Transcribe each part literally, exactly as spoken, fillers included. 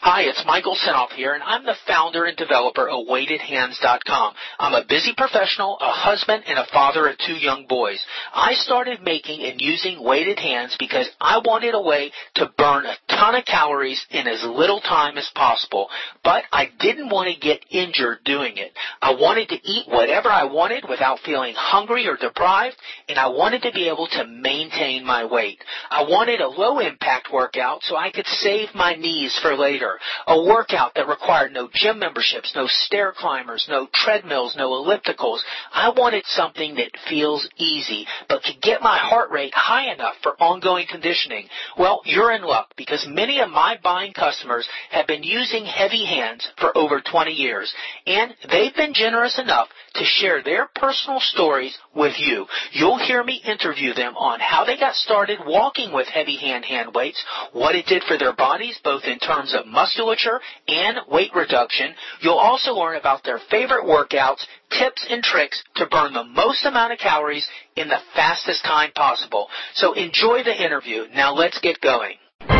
Hi, it's Michael Senoff here, and I'm the founder and developer of weighted hands dot com. I'm a busy professional, a husband, and a father of two young boys. I started making and using weighted hands because I wanted a way to burn a ton of calories in as little time as possible, but I didn't want to get injured doing it. I wanted to eat whatever I wanted without feeling hungry or deprived, and I wanted to be able to maintain my weight. I wanted a low-impact workout so I could save my knees for later. A workout that required no gym memberships, no stair climbers, no treadmills, no ellipticals. I wanted something that feels easy, but could get my heart rate high enough for ongoing conditioning. Well, you're in luck because many of my buying customers have been using Heavy Hands for over twenty years, and they've been generous enough to share their personal stories with you. You'll hear me interview them on how they got started walking with Heavy Hand hand weights, what it did for their bodies, both in terms of musculature and weight reduction. You'll also learn about their favorite workouts, tips and tricks to burn the most amount of calories in the fastest time possible. So enjoy the interview. Now let's get going.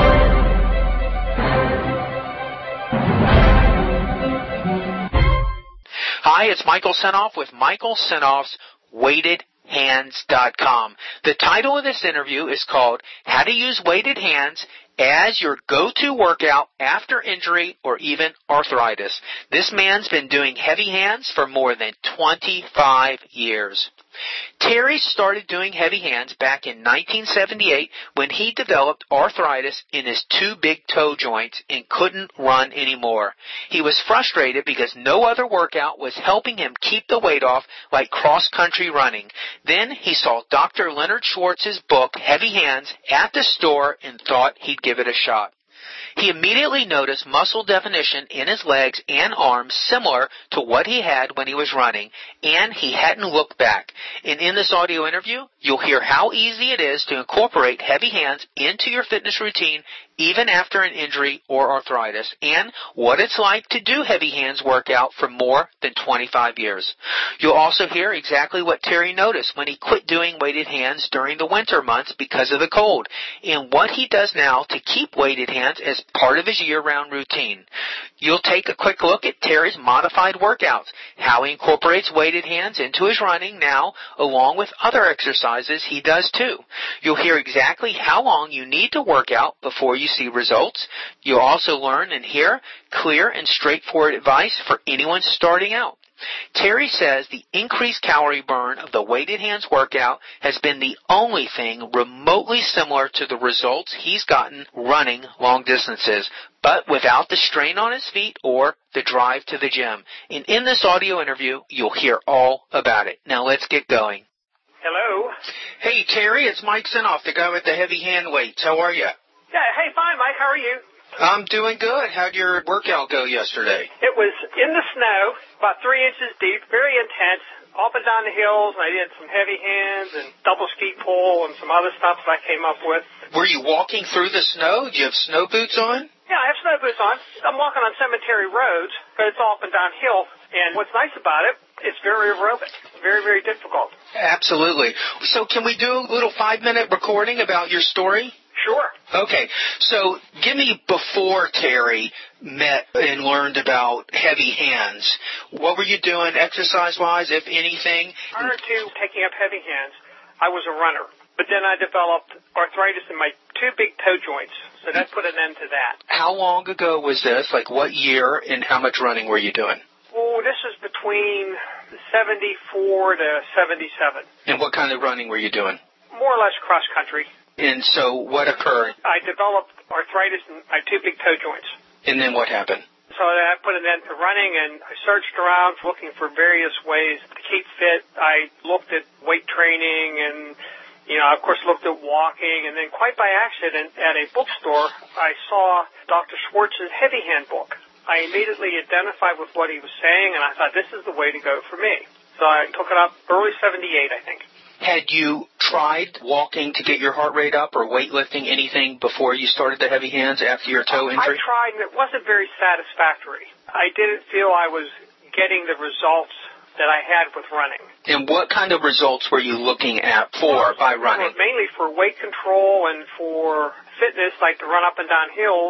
Hi, it's Michael Senoff with Michael Senoff's weighted hands dot com. The title of this interview is called How to Use Weighted Hands as Your Go-To Workout After Injury or Even Arthritis. This man's been doing Heavy Hands for more than twenty-five years. Terry started doing Heavy Hands back in nineteen seventy-eight when he developed arthritis in his two big toe joints and couldn't run anymore. He was frustrated because no other workout was helping him keep the weight off like cross-country running. Then he saw Doctor Leonard Schwartz's book, Heavy Hands, at the store and thought he'd give it a shot. He immediately noticed muscle definition in his legs and arms similar to what he had when he was running, and he hadn't looked back. And in this audio interview, you'll hear how easy it is to incorporate Heavy Hands into your fitness routine even after an injury or arthritis, and what it's like to do Heavy Hands workout for more than twenty-five years. You'll also hear exactly what Terry noticed when he quit doing weighted hands during the winter months because of the cold, and what he does now to keep weighted hands as part of his year-round routine. You'll take a quick look at Terry's modified workouts, how he incorporates weighted hands into his running now, along with other exercises he does too. You'll hear exactly how long you need to work out before you see results. You'll also learn and hear clear and straightforward advice for anyone starting out. Terry says the increased calorie burn of the weighted hands workout has been the only thing remotely similar to the results he's gotten running long distances, but without the strain on his feet or the drive to the gym. And in this audio interview, you'll hear all about it. Now let's get going. Hello. Hey, Terry, it's Mike Senoff, the guy with the heavy hand weights. How are you? Yeah, hey, fine, Mike. How are you? I'm doing good. How'd your workout go yesterday? It was in the snow, about three inches deep, very intense, up and down the hills, and I did some heavy hands and double ski pull and some other stuff that I came up with. Were you walking through the snow? Do you have snow boots on? Yeah, I have snow boots on. I'm walking on cemetery roads, but it's all up and down hill, and what's nice about it, it's very aerobic, very, very difficult. Absolutely. So can we do a little five-minute recording about your story? Sure. Okay, so give me before Terry met and learned about Heavy Hands. What were you doing exercise-wise, if anything? Prior to taking up Heavy Hands, I was a runner, but then I developed arthritis in my two big toe joints, so that put an end to that. How long ago was this? Like what year and how much running were you doing? Oh, this was between seventy-four to seventy-seven. And what kind of running were you doing? More or less cross-country. And so what occurred? I developed arthritis in my two big toe joints. And then what happened? So that put an end to running, and I searched around looking for various ways to keep fit. I looked at weight training and, you know, of course looked at walking, and then quite by accident at a bookstore, I saw Doctor Schwartz's Heavy Hand book. I immediately identified with what he was saying, and I thought this is the way to go for me. So I took it up early seventy-eight, I think. Had you tried walking to get your heart rate up or weightlifting, anything before you started the Heavy Hands after your toe injury? I tried, and it wasn't very satisfactory. I didn't feel I was getting the results that I had with running. And what kind of results were you looking at for well, by running? Mainly for weight control and for fitness, like to run up and down hills.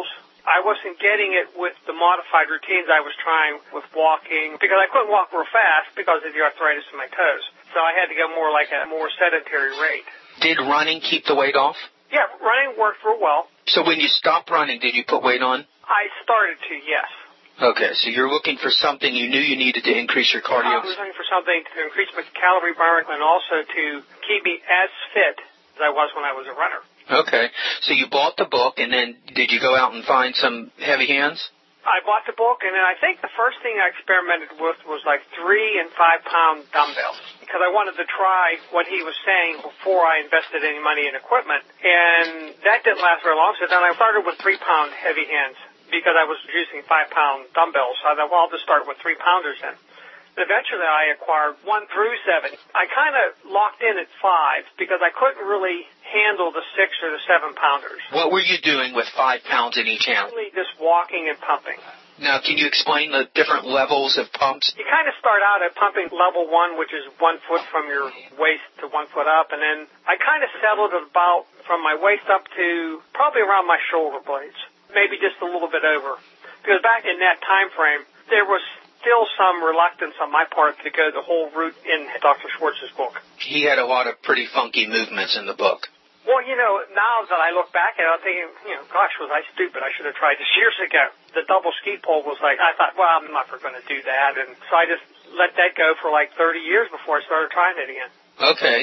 I wasn't getting it with the modified routines I was trying with walking because I couldn't walk real fast because of the arthritis in my toes. So I had to go more like a more sedentary rate. Did running keep the weight off? Yeah, running worked real well. So when you stopped running, did you put weight on? I started to, yes. Okay, so you're looking for something you knew you needed to increase your cardio. I was looking for something to increase my calorie burn and also to keep me as fit as I was when I was a runner. Okay, so you bought the book, and then did you go out and find some heavy hands? I bought the book, and then I think the first thing I experimented with was like three and five pound dumbbells because I wanted to try what he was saying before I invested any money in equipment, and that didn't last very long. So then I started with three pound heavy hands because I was using five pound dumbbells. So I thought, well, I'll just start with three pounders then. Eventually, I acquired one through seven. I kind of locked in at five because I couldn't really handle the six or the seven pounders. What were you doing with five pounds in each hand? Only just walking and pumping. Now, can you explain the different levels of pumps? You kind of start out at pumping level one, which is one foot from your waist to one foot up, and then I kind of settled at about from my waist up to probably around my shoulder blades, maybe just a little bit over. Because back in that time frame, there was still some reluctance on my part to go the whole route in Doctor Schwartz's book. He had a lot of pretty funky movements in the book. Well, you know, now that I look back at it, I'm thinking, you know, gosh, was I stupid? I should have tried this years ago. The double ski pole was like, I thought, well, I'm never going to do that. And so I just let that go for like thirty years before I started trying it again. Okay.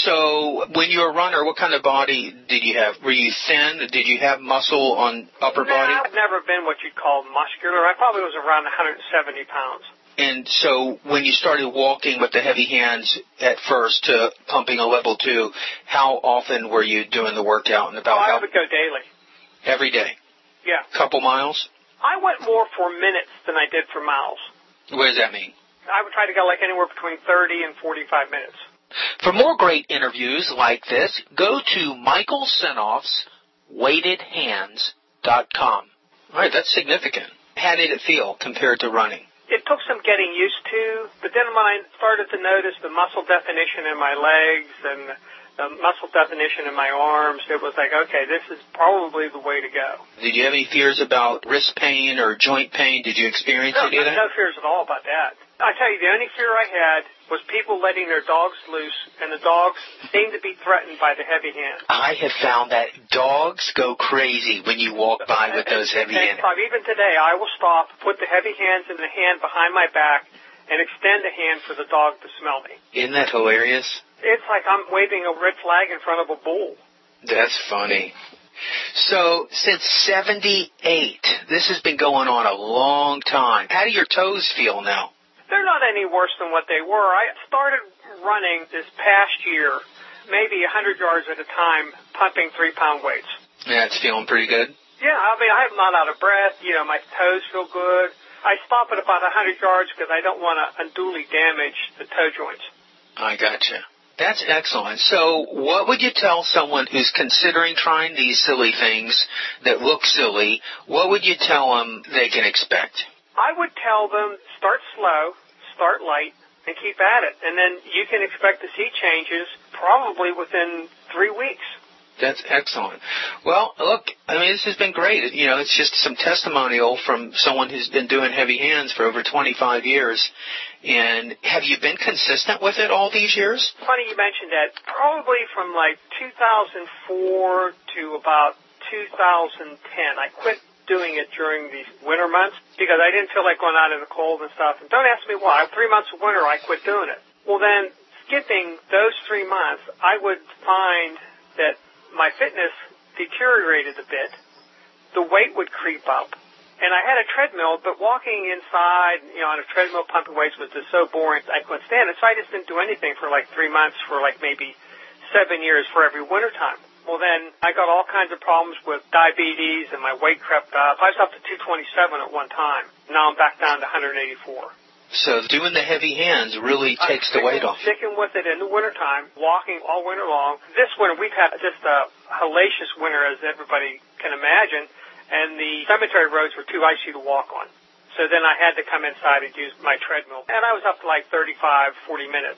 So when you were a runner, what kind of body did you have? Were you thin? Did you have muscle on upper no, body? I've never been what you'd call muscular. I probably was around one hundred seventy pounds. And so when you started walking with the heavy hands at first to pumping a level two, how often were you doing the workout? And about oh, how? I would go daily. Every day? Yeah. Couple miles? I went more for minutes than I did for miles. What does that mean? I would try to go like anywhere between thirty and forty-five minutes. For more great interviews like this, go to Michael Senoff's weighted hands dot com. All right, that's significant. How did it feel compared to running? It took some getting used to, but then when I started to notice the muscle definition in my legs and the muscle definition in my arms, it was like, okay, this is probably the way to go. Did you have any fears about wrist pain or joint pain? Did you experience no, any of that? No fears at all about that. I tell you, the only fear I had was people letting their dogs loose, and the dogs seemed to be threatened by the heavy hands. I have found that dogs go crazy when you walk by with those heavy hands. Even today, I will stop, put the heavy hands in the hand behind my back, and extend a hand for the dog to smell me. Isn't that hilarious? It's like I'm waving a red flag in front of a bull. That's funny. So, since seventy-eight, this has been going on a long time. How do your toes feel now? They're not any worse than what they were. I started running this past year, maybe one hundred yards at a time, pumping three-pound weights. Yeah, it's feeling pretty good? Yeah, I mean, I'm not out of breath. You know, my toes feel good. I stop at about one hundred yards because I don't want to unduly damage the toe joints. I gotcha. That's excellent. So what would you tell someone who's considering trying these silly things that look silly? What would you tell them they can expect? I would tell them start slow, start light, and keep at it. And then you can expect to see changes probably within three weeks. That's excellent. Well, look, I mean, this has been great. You know, it's just some testimonial from someone who's been doing heavy hands for over twenty-five years. And have you been consistent with it all these years? Funny you mentioned that. Probably from like two thousand four to about two thousand ten. I quit doing it during these winter months because I didn't feel like going out in the cold and stuff. And don't ask me why. Three months of winter, I quit doing it. Well, then, skipping those three months, I would find that my fitness deteriorated a bit. The weight would creep up. And I had a treadmill, but walking inside, you know, on a treadmill pumping weights was just so boring, I couldn't stand it. So I just didn't do anything for like three months for like maybe seven years for every winter time. Well, then I got all kinds of problems with diabetes, and my weight crept up. I was up to two twenty-seven at one time. Now I'm back down to one eighty-four. So doing the heavy hands really takes the weight off. Sticking with it in the wintertime, walking all winter long. This winter, we've had just a hellacious winter, as everybody can imagine, and the cemetery roads were too icy to walk on. So then I had to come inside and use my treadmill. And I was up to like thirty-five, forty minutes.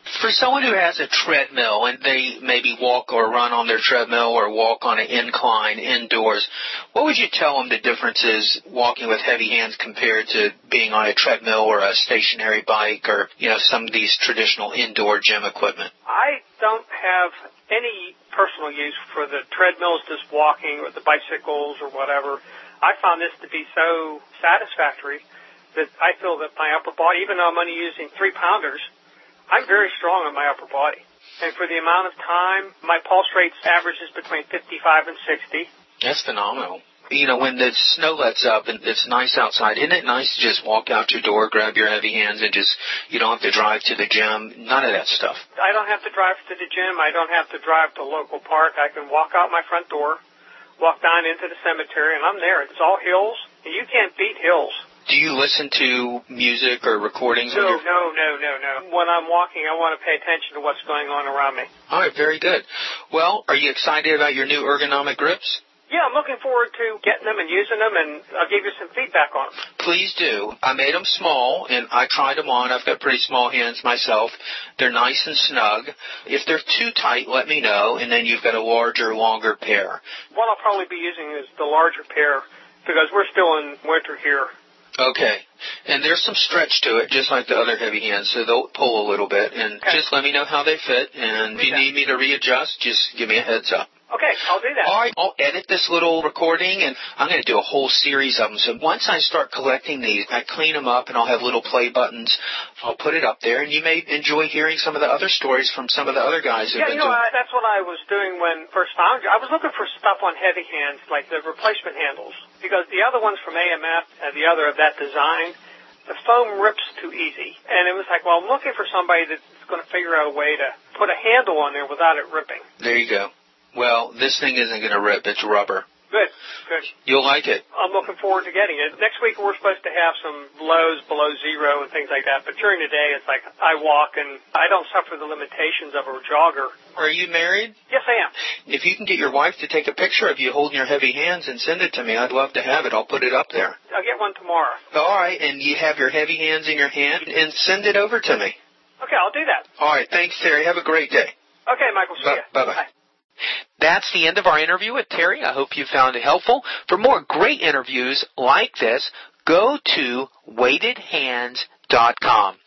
For someone who has a treadmill and they maybe walk or run on their treadmill or walk on an incline indoors, what would you tell them the difference is walking with heavy hands compared to being on a treadmill or a stationary bike or, you know, some of these traditional indoor gym equipment? I don't have any personal use for the treadmills, just walking, or the bicycles or whatever. I found this to be so satisfactory that I feel that my upper body, even though I'm only using three pounders, I'm very strong on my upper body. And for the amount of time, my pulse rate averages between fifty-five and sixty. That's phenomenal. You know, when the snow lets up and it's nice outside, isn't it nice to just walk out your door, grab your heavy hands, and just, you don't have to drive to the gym? None of that stuff. I don't have to drive to the gym. I don't have to drive to a local park. I can walk out my front door, walk down into the cemetery, and I'm there. It's all hills. You can't beat hills. Do you listen to music or recordings? No, on your... no, no, no, no. When I'm walking, I want to pay attention to what's going on around me. All right, very good. Well, are you excited about your new ergonomic grips? Yeah, I'm looking forward to getting them and using them, and I'll give you some feedback on them. Please do. I made them small, and I tried them on. I've got pretty small hands myself. They're nice and snug. If they're too tight, let me know, and then you've got a larger, longer pair. What I'll probably be using is the larger pair, because we're still in winter here. Okay. And there's some stretch to it, just like the other heavy hands, so they'll pull a little bit. And okay. Just let me know how they fit, and if you need me to readjust, just give me a heads up. Okay, I'll do that. All right, I'll edit this little recording, and I'm going to do a whole series of them. So once I start collecting these, I clean them up, and I'll have little play buttons. I'll put it up there, and you may enjoy hearing some of the other stories from some of the other guys who've yeah, been you know, doing. I, that's what I was doing when first found you. I was looking for stuff on heavy hands, like the replacement handles, because the other ones from A M F and the other of that design, the foam rips too easy. And it was like, well, I'm looking for somebody that's going to figure out a way to put a handle on there without it ripping. There you go. Well, this thing isn't going to rip. It's rubber. Good, good. You'll like it. I'm looking forward to getting it. Next week we're supposed to have some lows below zero and things like that, but during the day it's like I walk and I don't suffer the limitations of a jogger. Are you married? Yes, I am. If you can get your wife to take a picture of you holding your heavy hands and send it to me, I'd love to have it. I'll put it up there. I'll get one tomorrow. All right, and you have your heavy hands in your hand, and send it over to me. Okay, I'll do that. All right, thanks, Terry. Have a great day. Okay, Michael, see ya. Bye-bye. Bye. That's the end of our interview with Terry. I hope you found it helpful. For more great interviews like this, go to weighted hands dot com.